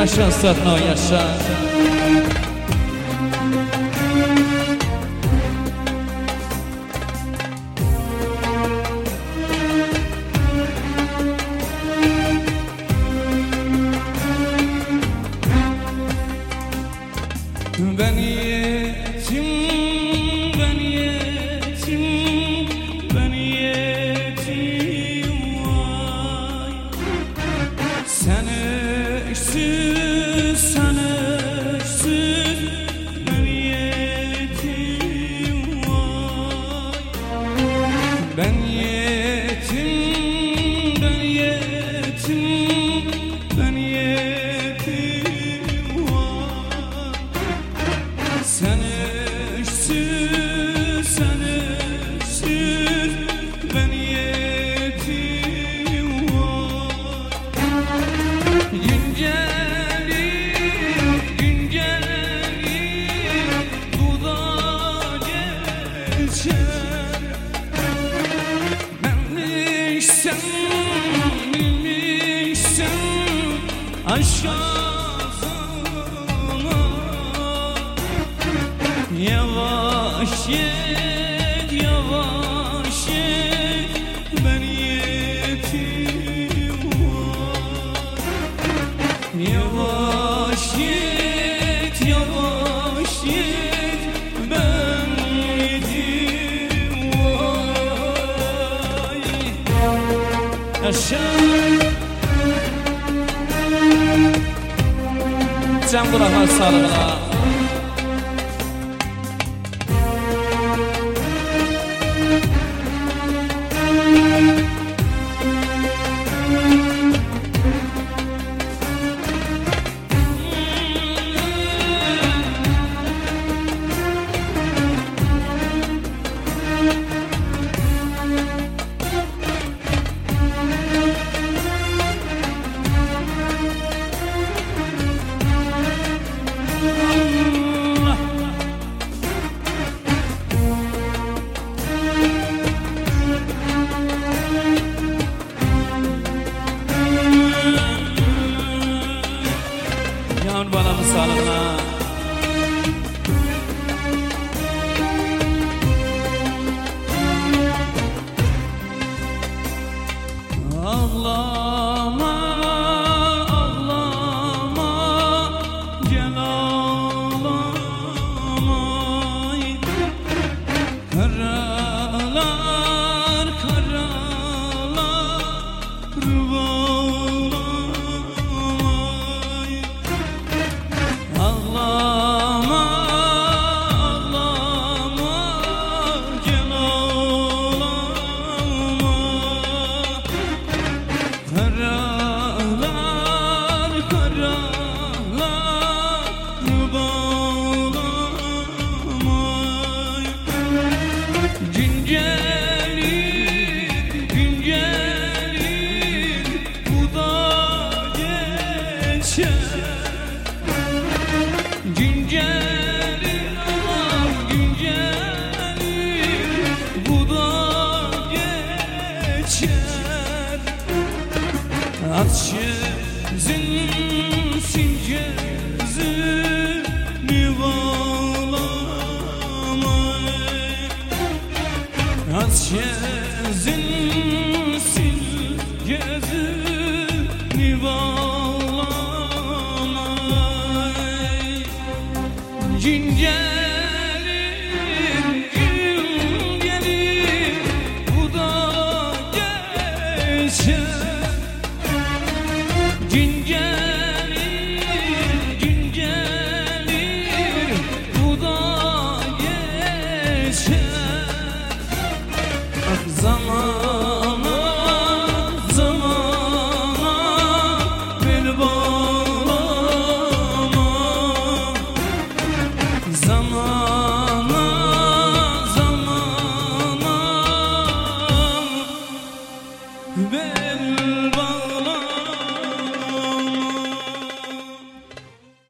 yaşa Sırtno yaşa. Ben yetim, ben yetim, ben yetim vay. Sen öksüz, sen öksüz, ben yetim vay. Ben yetim, ben yetim, ben yetim vay. Sen öksüz, sen öksüz, ben yetim vay. Gün gelir, gün gelir, bu da geçer. Ben bilmişsem, bilmişsem aşağı. Yavaş yet, yavaş yet, ben yetim vay. Yavaş yet, yavaş yet, ben yetim vay. Yaşa. Can kulaklar sağlığına. Yavrum bana sağlığına. Ağlama, ağlama, gel ağlama. Karalar, karalar, ağlama, ağlama, gel ağlama. Karalar, karalar, bağlama. Gün gelir, gün gelir, bu da geçer. Gün gelir, aman gün gelir, bu da geçer. Aç gözün gözünü bağlama. Aç gözün gözünü bağlama. Gün